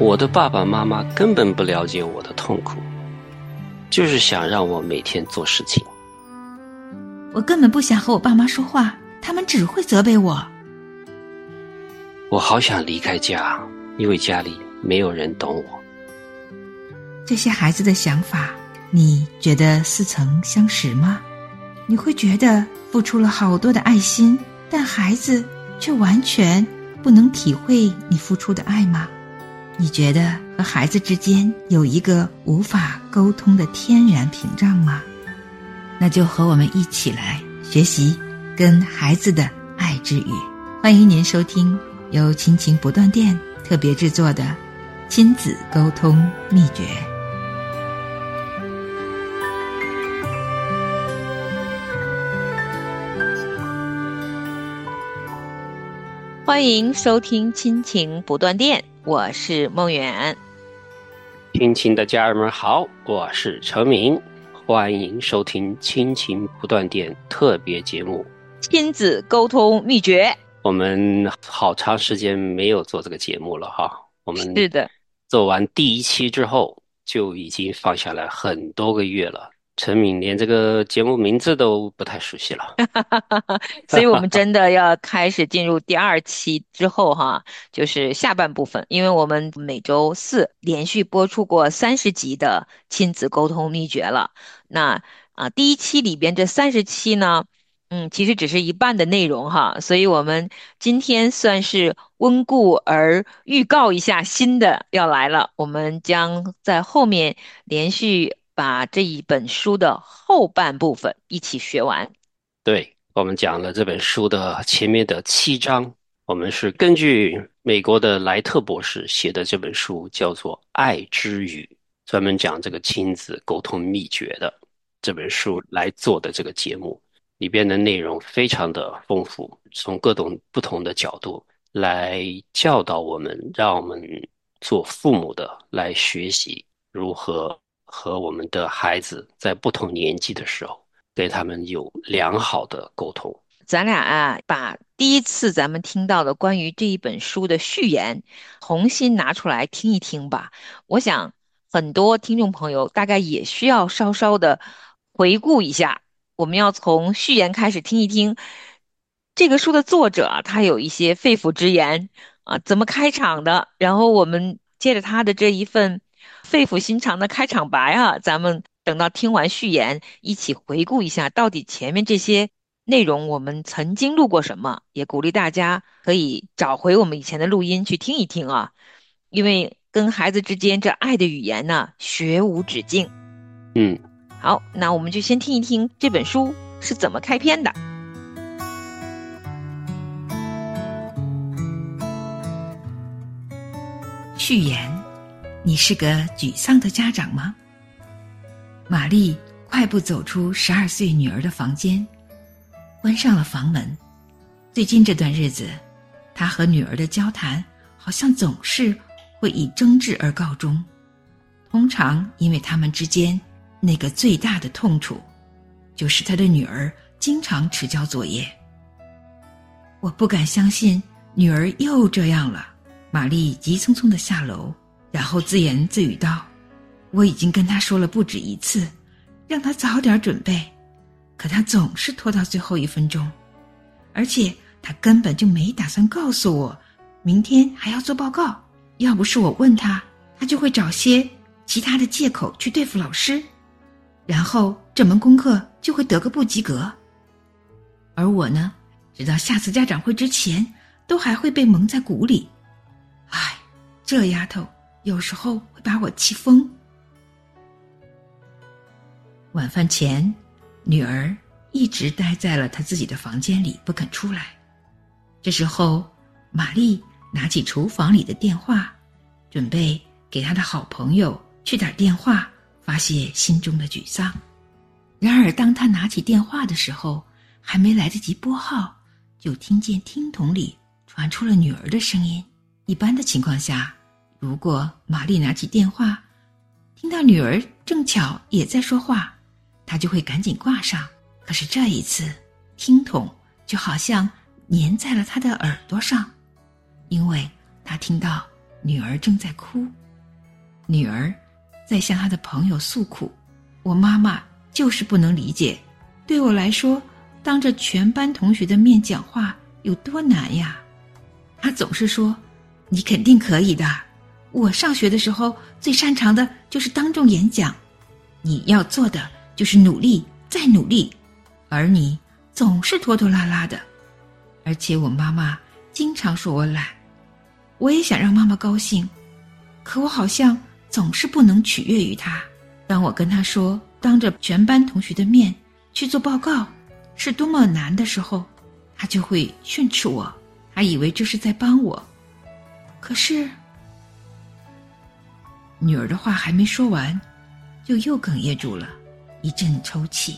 我的爸爸妈妈根本不了解我的痛苦，就是想让我每天做事情。 我根本不想和我爸妈说话，他们只会责备我。 我好想离开家，因为家里没有人懂我。 这些孩子的想法，你觉得似曾相识吗？你会觉得付出了好多的爱心，但孩子却完全不能体会你付出的爱吗？你觉得和孩子之间有一个无法沟通的天然屏障吗？那就和我们一起来学习跟孩子的爱之语。欢迎您收听由亲情不断电特别制作的亲子沟通秘诀。 欢迎收听亲情不断电，我是梦远。 亲情的家人们好，我是陈明，欢迎收听亲情不断电特别节目亲子沟通秘诀。 我们好长时间没有做这个节目了哈，我们是的， 做完第一期之后就已经放下来很多个月了，陈敏连这个节目名字都不太熟悉了。 所以我们真的要开始进入第二期之后哈，就是下半部分，因为我们每周四连续播出过30集的亲子沟通秘诀了。那第一期里边这30期呢，其实只是一半的内容哈，所以我们今天算是温故而预告一下新的要来了，我们将在后面连续把这一本书的后半部分一起学完。 对，我们讲了这本书的前面的7章，我们是根据美国的莱特博士写的这本书，叫做《爱之语》，专门讲这个亲子沟通秘诀的这本书来做的这个节目，里边的内容非常的丰富，从各种不同的角度来教导我们，让我们做父母的来学习如何和我们的孩子在不同年纪的时候跟他们有良好的沟通。 咱俩把第一次咱们听到的关于这一本书的序言重新拿出来听一听吧。我想很多听众朋友大概也需要稍稍的回顾一下，我们要从序言开始听一听这个书的作者他有一些肺腑之言怎么开场的，然后我们接着他的这一份肺腑心肠的开场白咱们等到听完序言一起回顾一下到底前面这些内容我们曾经录过什么，也鼓励大家可以找回我们以前的录音去听一听因为跟孩子之间这爱的语言呢，学无止境。好，那我们就先听一听这本书是怎么开篇的。 序言：你是个沮丧的家长吗？玛丽快步走出12岁女儿的房间，关上了房门。最近这段日子，她和女儿的交谈好像总是会以争执而告终，通常因为他们之间那个最大的痛处，就是她的女儿经常迟交作业。我不敢相信女儿又这样了。玛丽急匆匆地下楼，然后自言自语道：我已经跟她说了不止一次，让她早点准备，可她总是拖到最后1分钟，而且她根本就没打算告诉我明天还要做报告，要不是我问她，她就会找些其他的借口去对付老师，然后这门功课就会得个不及格。而我呢，直到下次家长会之前都还会被蒙在鼓里。唉，这丫头有时候会把我气疯。晚饭前，女儿一直待在了她自己的房间里不肯出来。这时候，玛丽拿起厨房里的电话，准备给她的好朋友去打电话发泄心中的沮丧。然而当她拿起电话的时候，还没来得及拨号，就听见听筒里传出了女儿的声音。一般的情况下，如果玛丽拿起电话，听到女儿正巧也在说话，她就会赶紧挂上。可是这一次，听筒就好像粘在了她的耳朵上，因为她听到女儿正在哭，女儿在向她的朋友诉苦。我妈妈就是不能理解，对我来说，当着全班同学的面讲话有多难呀。她总是说，你肯定可以的，我上学的时候最擅长的就是当众演讲，你要做的就是努力再努力，而你总是拖拖拉拉的。而且我妈妈经常说我懒，我也想让妈妈高兴，可我好像总是不能取悦于她。当我跟她说当着全班同学的面去做报告是多么难的时候，她就会训斥我，她以为这是在帮我。可是女儿的话还没说完，就又哽咽住了，一阵抽泣。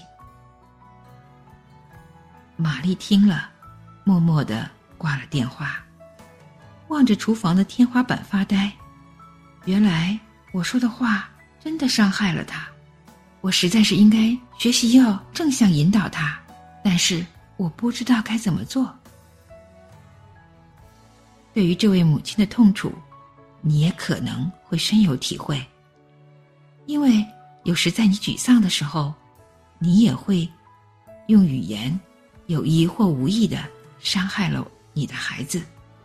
玛丽听了，默默地挂了电话，望着厨房的天花板发呆。原来我说的话真的伤害了她，我实在是应该学习要正向引导她，但是我不知道该怎么做。对于这位母亲的痛楚，你也可能会深有体会，因为有时在你沮丧的时候，你也会用语言有意或无意地伤害了你的孩子。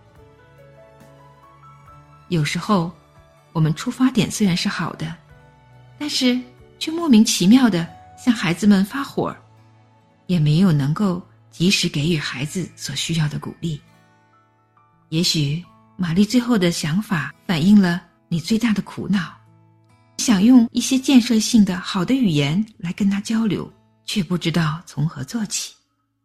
有时候我们出发点虽然是好的，但是却莫名其妙地向孩子们发火，也没有能够及时给予孩子所需要的鼓励。也许玛丽最后的想法反映了你最大的苦恼，想用一些建设性的好的语言来跟他交流，却不知道从何做起。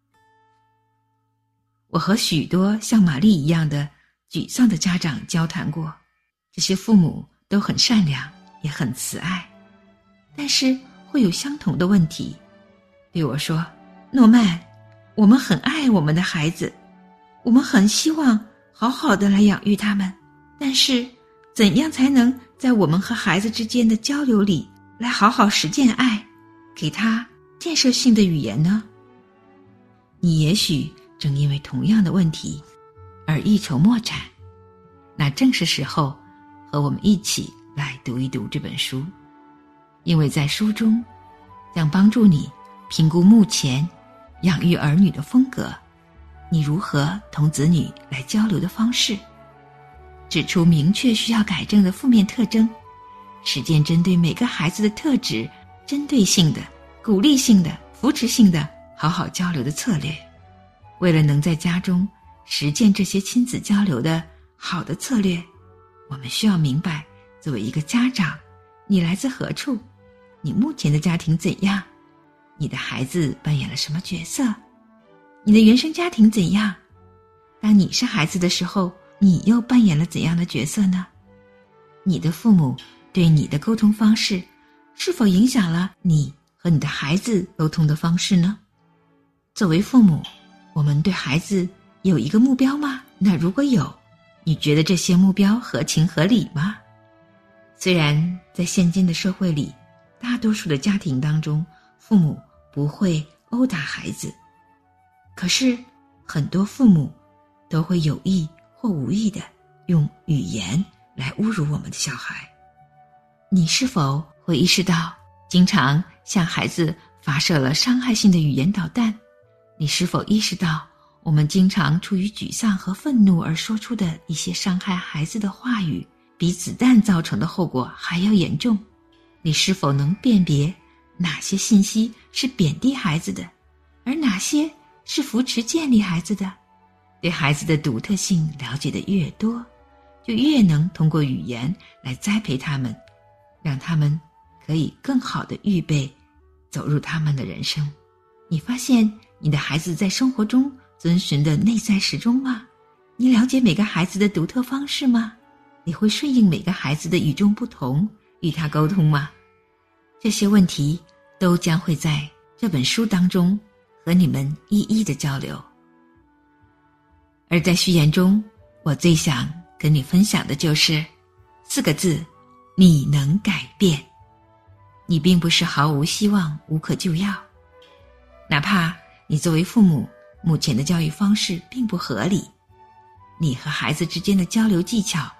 我和许多像玛丽一样的沮丧的家长交谈过，这些父母都很善良，也很慈爱，但是会有相同的问题。对我说，诺曼，我们很爱我们的孩子，我们很希望好好的来养育他们，但是怎样才能在我们和孩子之间的交流里来好好实践爱，给他建设性的语言呢？你也许正因为同样的问题而一筹莫展，那正是时候和我们一起来读一读这本书，因为在书中将帮助你评估目前养育儿女的风格，你如何同子女来交流的方式，指出明确需要改正的负面特征，实践针对每个孩子的特质针对性的、鼓励性的、扶持性的好好交流的策略。为了能在家中实践这些亲子交流的好的策略，我们需要明白，作为一个家长，你来自何处，你目前的家庭怎样，你的孩子扮演了什么角色，你的原生家庭怎样，当你是孩子的时候，你又扮演了怎样的角色呢？你的父母对你的沟通方式是否影响了你和你的孩子沟通的方式呢？作为父母，我们对孩子有一个目标吗？那如果有，你觉得这些目标合情合理吗？虽然在现今的社会里，大多数的家庭当中，父母不会殴打孩子，可是很多父母都会有意或无意的用语言来侮辱我们的小孩。你是否会意识到，经常向孩子发射了伤害性的语言导弹？你是否意识到，我们经常出于沮丧和愤怒而说出的一些伤害孩子的话语，比子弹造成的后果还要严重？你是否能辨别哪些信息是贬低孩子的，而哪些是扶持建立孩子的？对孩子的独特性了解的越多，就越能通过语言来栽培他们，让他们可以更好地预备走入他们的人生。你发现你的孩子在生活中遵循的内在时钟吗？你了解每个孩子的独特方式吗？你会顺应每个孩子的与众不同，与他沟通吗？这些问题都将会在这本书当中和你们一一的交流。而在序言中，我最想跟你分享的就是4个字：你能改变。你并不是毫无希望，无可救药。哪怕你作为父母，目前的教育方式并不合理，你和孩子之间的交流技巧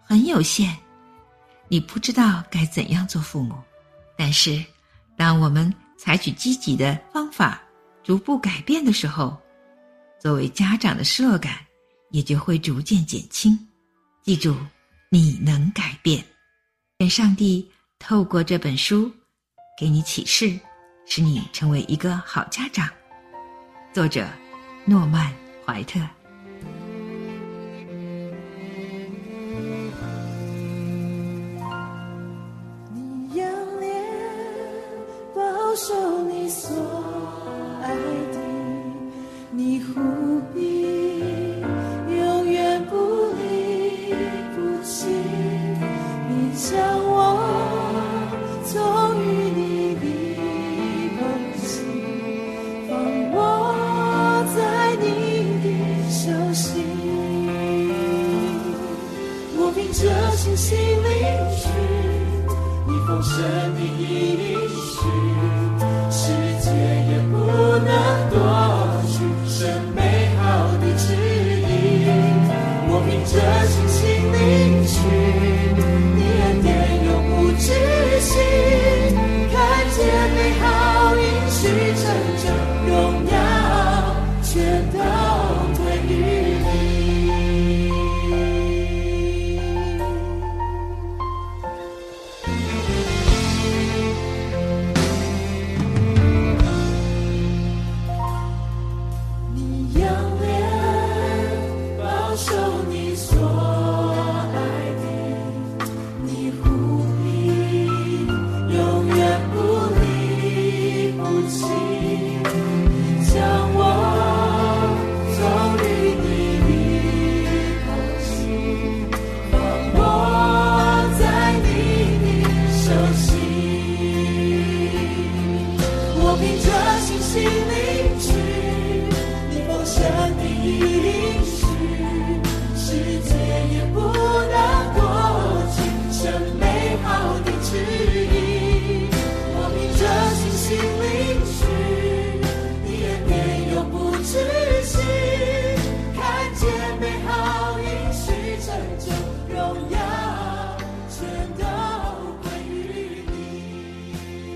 很有限，你不知道该怎样做父母。但是，当我们采取积极的方法，逐步改变的时候，作为家长的失落感也就会逐渐减轻。记住，你能改变。愿上帝透过这本书给你启示，使你成为一个好家长。作者诺曼·怀特。 你仰脸保守你所爱的，你护庇永远不离不弃，你将我从与你的空气，放我在你的手心。我凭着信心领取你丰盛的应许，世界也不能夺取神美好的旨意。我凭着信心领取你恩典永不止息，看见美好应许成就，荣耀全都归于你。你仰脸保守你所爱的，你护庇永远不离不弃，你将我从与你的空气，放我在你的手心。我凭着信心领取你丰盛的应许，世界也不能夺去神美好的旨意。我凭着信心领取你恩典永不止息，看见美好应许成就，荣耀全都归于你。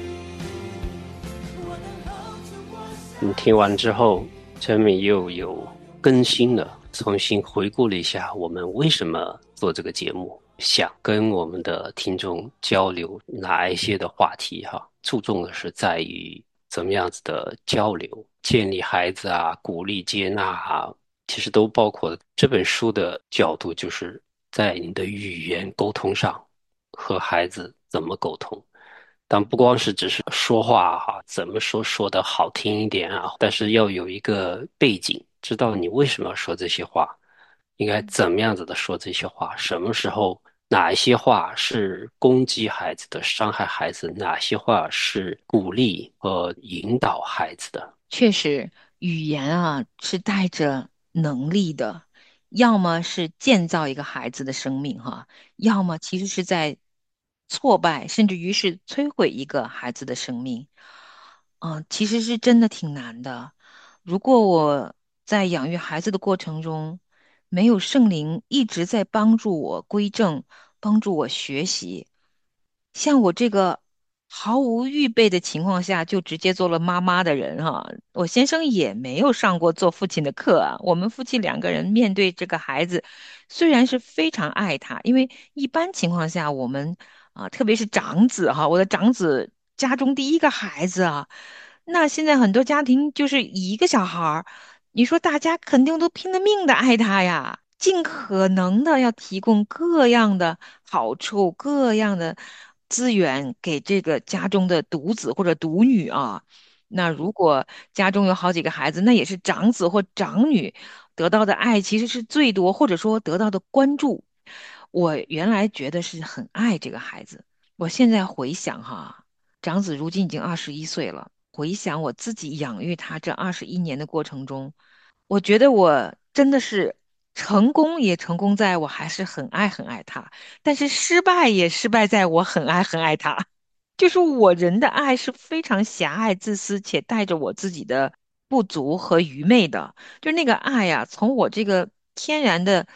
我能 hold 住我手。 你听完之后，陈敏又有更新了，重新回顾了一下我们为什么做这个节目，想跟我们的听众交流哪一些的话题哈，注重的是在于怎么样子的交流，建立孩子啊，鼓励接纳啊，其实都包括这本书的角度，就是在你的语言沟通上和孩子怎么沟通。但不光是只是说话哈，怎么说得好听一点啊，但是要有一个背景，知道你为什么要说这些话，应该怎么样子的说这些话，什么时候哪一些话是攻击孩子的、伤害孩子，哪些话是鼓励和引导孩子的。 确实，语言啊是带着能力的，要么是建造一个孩子的生命哈，要么其实是在挫败，甚至于是摧毁一个孩子的生命。其实是真的挺难的。如果我在养育孩子的过程中，没有圣灵一直在帮助我归正，帮助我学习，像我这个毫无预备的情况下就直接做了妈妈的人哈，我先生也没有上过做父亲的课啊。我们夫妻两个人面对这个孩子，虽然是非常爱他，因为一般情况下我们特别是长子哈，我的长子家中第一个孩子啊，那现在很多家庭就是一个小孩儿，你说大家肯定都拼了命的爱他呀。尽可能的要提供各样的好处、各样的资源给这个家中的独子或者独女啊。那如果家中有好几个孩子，那也是长子或长女得到的爱其实是最多，或者说得到的关注。我原来觉得是很爱这个孩子，我现在回想哈，长子如今已经21岁了，回想我自己养育他这21年的过程中，我觉得我真的是成功也成功在我还是很爱很爱他，但是失败也失败在我很爱很爱他。就是我人的爱是非常狭隘、自私，且带着我自己的不足和愚昧的。就那个爱呀，从我这个天然的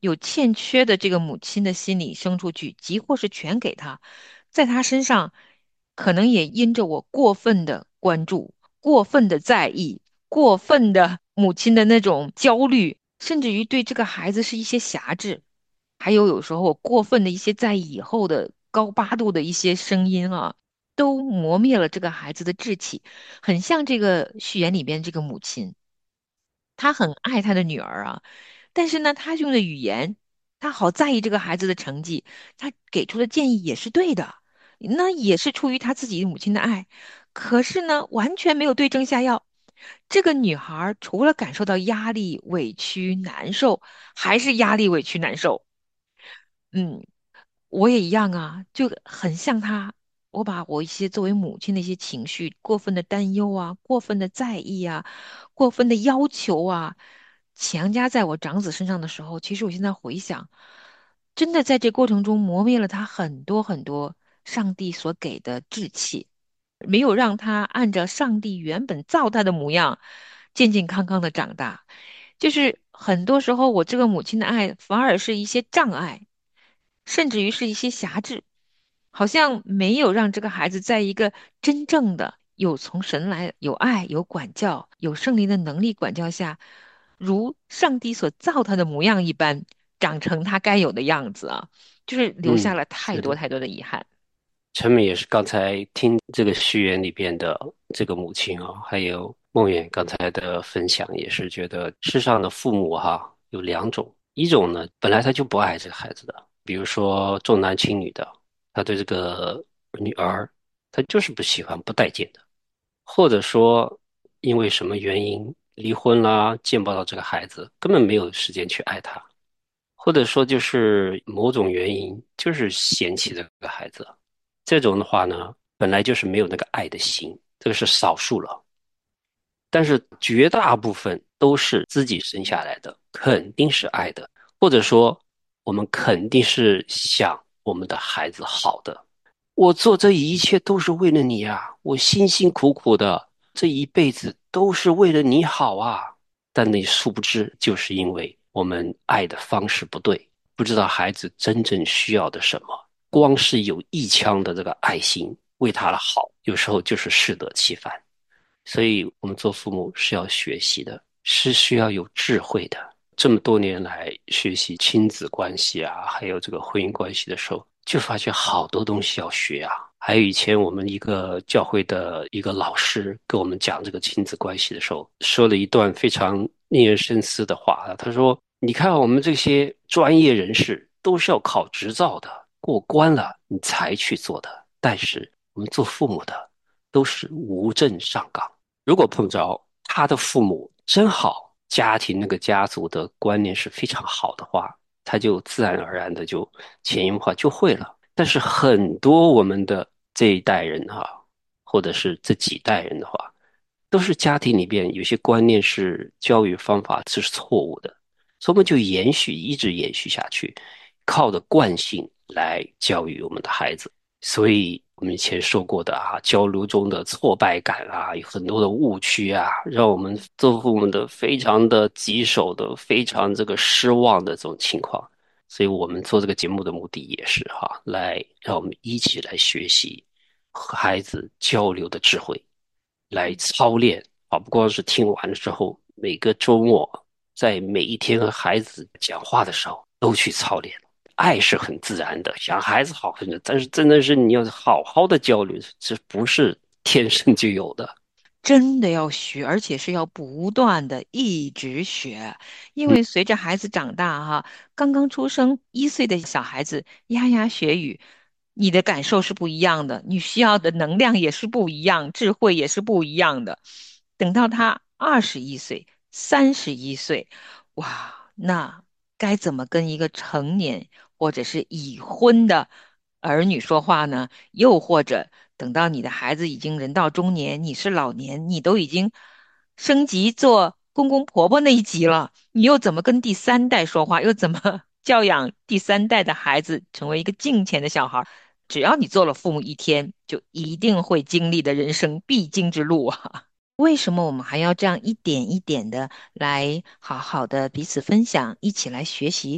有欠缺的这个母亲的心理生出去，即或是全给他，在他身上可能也因着我过分的关注、过分的在意、过分的母亲的那种焦虑，甚至于对这个孩子是一些辖制，还有时候我过分的一些在意以后的高八度的一些声音啊。都磨灭了这个孩子的志气，很像这个序言里边这个母亲，她很爱她的女儿啊，但是呢，她用的语言，她好在意这个孩子的成绩，她给出的建议也是对的，那也是出于她自己母亲的爱，可是呢，完全没有对症下药。这个女孩儿除了感受到压力、委屈、难受，还是压力、委屈、难受。嗯，我也一样啊，就很像他。我把我一些作为母亲的一些情绪，过分的担忧啊，过分的在意啊，过分的要求啊，强加在我长子身上的时候，其实我现在回想，真的在这过程中磨灭了他很多很多上帝所给的志气，没有让他按照上帝原本造他的模样，健健康康的长大。就是很多时候，我这个母亲的爱反而是一些障碍。甚至于是一些辖制，好像没有让这个孩子在一个真正的有从神来、有爱、有管教、有圣灵的能力管教下，如上帝所造他的模样一般，长成他该有的样子啊，就是留下嗯， 了太是的。 多太多的遗憾。 陈美也是刚才听这个序言里边的这个母亲啊，还有梦远刚才的分享，也是觉得世上的父母哈有两种，一种呢本来他就不爱这个孩子的，比如说重男轻女的，他对这个女儿他就是不喜欢、不待见的，或者说因为什么原因离婚啦，见不到这个孩子，根本没有时间去爱他，或者说就是某种原因就是嫌弃这个孩子。这种的话呢，本来就是没有那个爱的心，这个是少数了。但是绝大部分都是自己生下来的，肯定是爱的，或者说我们肯定是想我们的孩子好的。我做这一切都是为了你啊，我辛辛苦苦的这一辈子都是为了你好啊。但你殊不知，就是因为我们爱的方式不对，不知道孩子真正需要的什么，光是有一腔的这个爱心为他的好，有时候就是适得其反。所以我们做父母是要学习的，是需要有智慧的。这么多年来学习亲子关系啊，还有这个婚姻关系的时候，就发觉好多东西要学啊。还有以前我们一个教会的一个老师跟我们讲这个亲子关系的时候，说了一段非常令人深思的话啊。他说：“你看我们这些专业人士都是要考执照的，过关了你才去做的，但是我们做父母的都是无证上岗。”如果碰着他的父母真好，家庭那个家族的观念是非常好的话，他就自然而然的就潜移默化就会了。但是很多我们的这一代人哈，或者是这几代人的话，都是家庭里边有些观念是教育方法是错误的，所以我们就一直延续下去，靠着惯性来教育我们的孩子。所以我们以前说过的啊，交流中的挫败感啊，有很多的误区啊，让我们做父母的非常的棘手的、非常这个失望的这种情况。所以我们做这个节目的目的也是哈，来让我们一起来学习和孩子交流的智慧，来操练啊，不光是听完了之后，每个周末在每一天和孩子讲话的时候都去操练。爱是很自然的，想孩子好很的，但是真的是你要好好的交流，这不是天生就有的。 真的要学，而且是要不断的一直学，因嗯为随着孩子长大哈，刚刚出生1岁的小孩子牙牙学语，你的感受是不一样的，你需要的能量也是不一样，智慧也是不一样的。等到他21岁、31岁，哇，那该怎么跟一个成年或者是已婚的儿女说话呢？又或者等到你的孩子已经人到中年，你是老年，你都已经升级做公公婆婆那一级了，你又怎么跟第3代说话？又怎么教养第3代的孩子成为一个敬虔的小孩？只要你做了父母一天，就一定会经历的人生必经之路啊！为什么我们还要这样一点一点的来好好的彼此分享，一起来学习？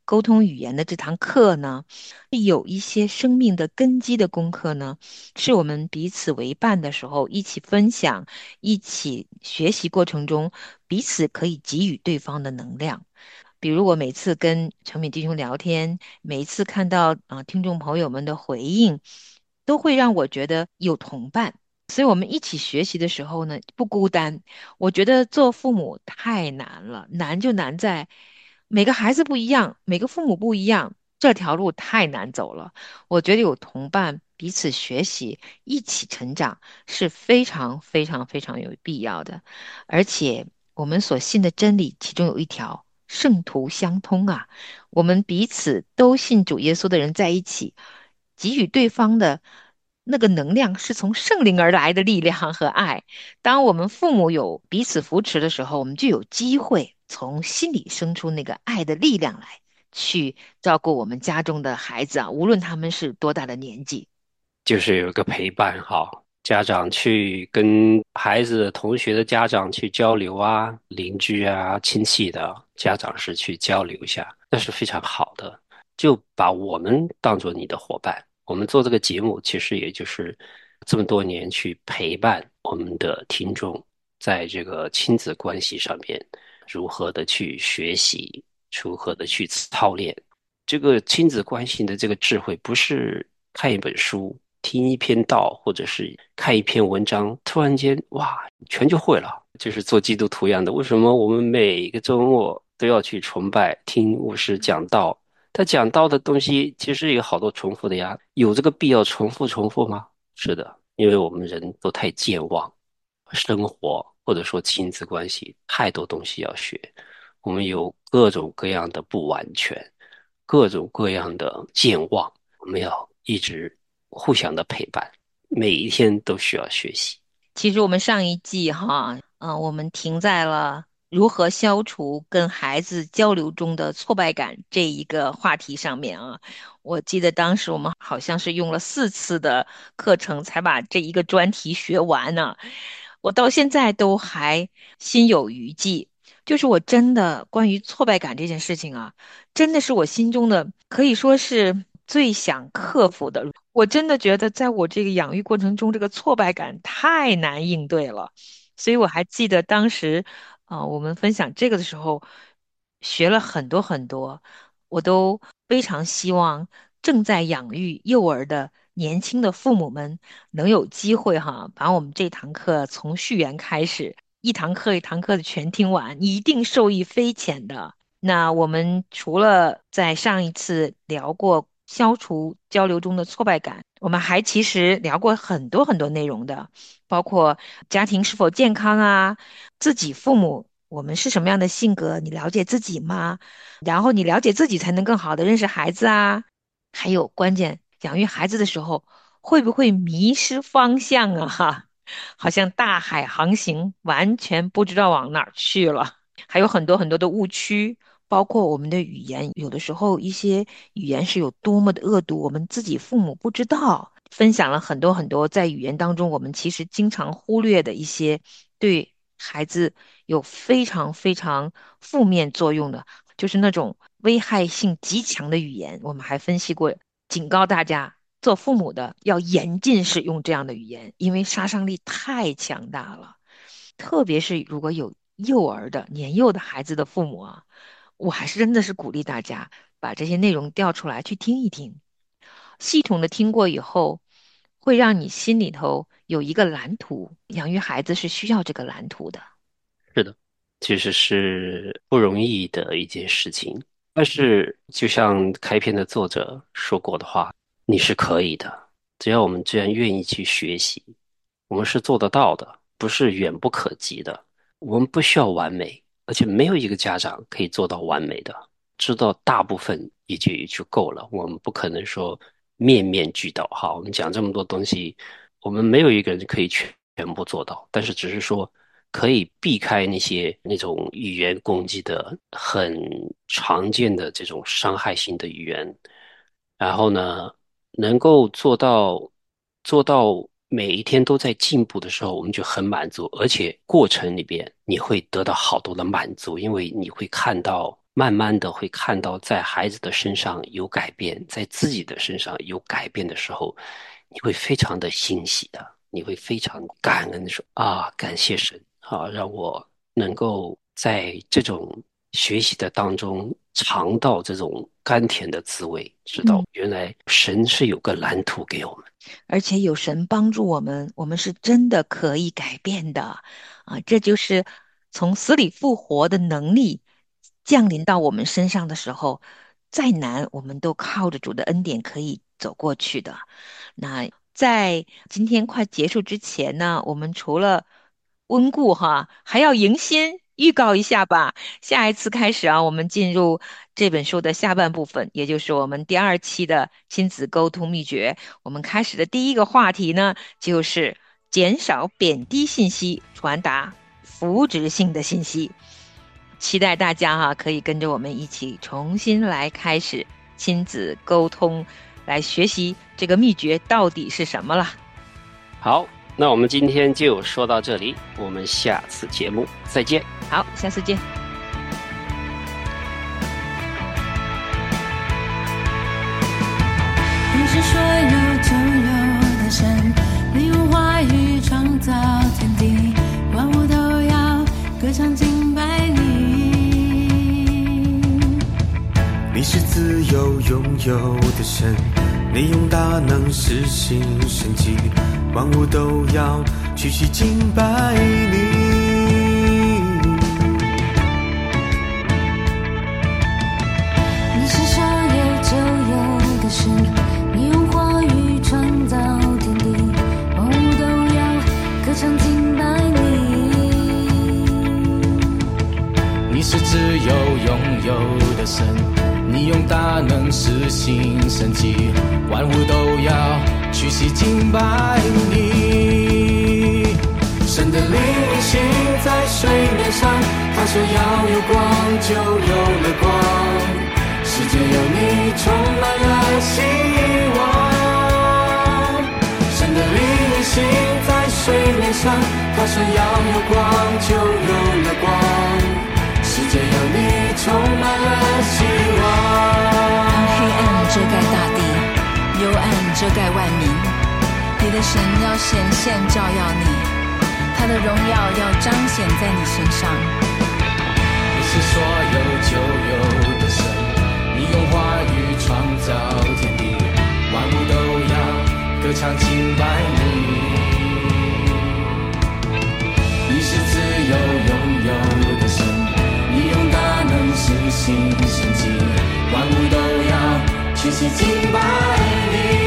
沟通语言的这堂课呢，是有一些生命的根基的功课呢，是我们彼此为伴的时候一起分享、一起学习过程中，彼此可以给予对方的能量。比如我每次跟陈敏弟兄聊天，每一次看到听众朋友们的回应，都会让我觉得有同伴。所以我们一起学习的时候呢，不孤单。我觉得做父母太难了，难就难在每个孩子不一样，每个父母不一样，这条路太难走了。我觉得有同伴彼此学习，一起成长是非常非常非常有必要的。而且我们所信的真理，其中有一条圣徒相通啊，我们彼此都信主耶稣的人在一起，给予对方的那个能量是从圣灵而来的力量和爱。当我们父母有彼此扶持的时候，我们就有机会从心里生出那个爱的力量来，去照顾我们家中的孩子啊，无论他们是多大的年纪。 就是有一个陪伴哈，家长去跟孩子、同学的家长去交流啊，邻居啊、亲戚的家长是去交流一下，那是非常好的。就把我们当做你的伙伴，我们做这个节目，其实也就是这么多年去陪伴我们的听众，在这个亲子关系上面如何的去学习，如何的去操练。这个亲子关系的这个智慧，不是看一本书、听一篇道，或者是看一篇文章，突然间哇，全就会了。就是做基督徒一样的，为什么我们每个周末都要去崇拜、听牧师讲道？他讲道的东西其实有好多重复的呀，有这个必要重复吗？是的，因为我们人都太健忘，生活或者说亲子关系太多东西要学，我们有各种各样的不完全。各种各样的健忘，我们要一直互相的陪伴，每一天都需要学习。 其实我们上一季哈，我们停在了如何消除跟孩子交流中的挫败感这一个话题上面啊。我记得当时我们好像是用了4次的课程才把这一个专题学完呢。我到现在都还心有余悸，就是我真的关于挫败感这件事情啊，真的是我心中的可以说是最想克服的。我真的觉得，在我这个养育过程中，这个挫败感太难应对了。所以我还记得当时，我们分享这个的时候，学了很多很多，我都非常希望正在养育幼儿的年轻的父母们能有机会哈，把我们这堂课从序言开始，一堂课一堂课的全听完，一定受益匪浅的。那我们除了在上一次聊过消除交流中的挫败感，我们还其实聊过很多很多内容的，包括家庭是否健康啊，自己父母我们是什么样的性格，你了解自己吗？然后你了解自己才能更好的认识孩子啊，还有关键养育孩子的时候会不会迷失方向啊？哈，好像大海航行，完全不知道往哪儿去了。还有很多很多的误区，包括我们的语言，有的时候一些语言是有多么的恶毒，我们自己父母不知道。分享了很多很多在语言当中我们其实经常忽略的一些对孩子有非常非常负面作用的，就是那种危害性极强的语言。我们还分析过，警告大家。做父母的要严禁使用这样的语言，因为杀伤力太强大了。特别是如果有幼儿的年幼的孩子的父母啊，我还是真的是鼓励大家把这些内容调出来去听一听，系统的听过以后，会让你心里头有一个蓝图。养育孩子是需要这个蓝图的。 是的，其实是不容易的一件事情。但是，就像开篇的作者说过的话，你是可以的，只要我们这样愿意去学习，我们是做得到的，不是远不可及的。我们不需要完美，而且没有一个家长可以做到完美的，知道大部分也就够了。我们不可能说面面俱到。哈，我们讲这么多东西，我们没有一个人可以全部做到，但是只是说可以避开那些那种语言攻击的很常见的这种伤害性的语言，然后呢，能够做到每一天都在进步的时候，我们就很满足，而且过程里边你会得到好多的满足，因为你会看到慢慢的会看到在孩子的身上有改变，在自己的身上有改变的时候，你会非常的欣喜的，你会非常感恩的说啊，感谢神啊，让我能够在这种学习的当中尝到这种甘甜的滋味，知道原来神是有个蓝图给我们。 而且有神帮助我们，我们是真的可以改变的啊！这就是从死里复活的能力降临到我们身上的时候，再难我们都靠着主的恩典可以走过去的。那在今天快结束之前呢，我们除了温故哈，还要迎新，预告一下吧。下一次开始啊，我们进入这本书的下半部分，也就是我们第2期的亲子沟通秘诀。我们开始的第一个话题呢，就是减少贬低信息，传达扶植性的信息。期待大家哈，可以跟着我们一起重新来开始亲子沟通，来学习这个秘诀到底是什么了。 好，那我们今天就说到这里，我们下次节目再见。 好，下次见。 你是说有就有的神，你用话语创造天地，万物都要歌唱敬拜你。 你是自由拥有的神，你用大能实行神迹，万物都要屈膝敬拜你。 你是说有就有的神，你用话语创造天地，万物都要歌唱敬拜你。 你是自由拥有的神，你用大能实行神迹，万物都要屈膝敬拜你。 神的灵运行在水面上，他说要有光就有了光，世界有你充满了希望。神的灵运行在水面上，他说要有光就有了光，世界有你充满了希望。 当黑暗遮盖大地，幽暗遮盖万民，你的神要显现照耀你，他的荣耀要彰显在你身上。 你是说有就有的神，你用话语创造天地，万物都要歌唱敬拜你。你是自由拥有的神，你用大能实行神迹，万物都要屈膝敬拜你。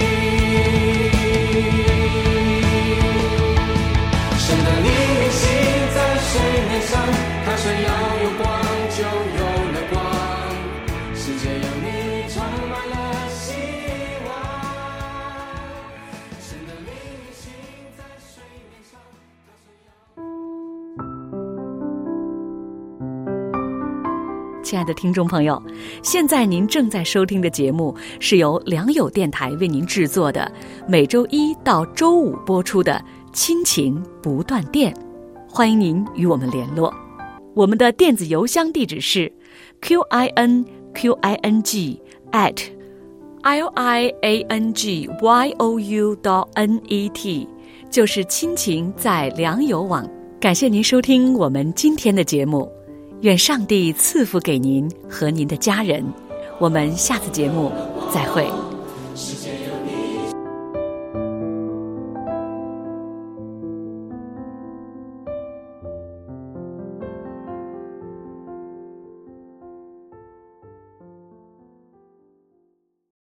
神的灵运行在水面上，他说要有光就有了光，世界有你充满了希望。神的灵运行在水面上，他说要。 亲爱的听众朋友，现在您正在收听的节目是由良友电台为您制作的，每周1到周5播出的亲情不断电，欢迎您与我们联络。我们的电子邮箱地址是 QINQING@liangyou.net， 就是亲情在良友网。感谢您收听我们今天的节目，愿上帝赐福给您和您的家人。我们下次节目再会。 世界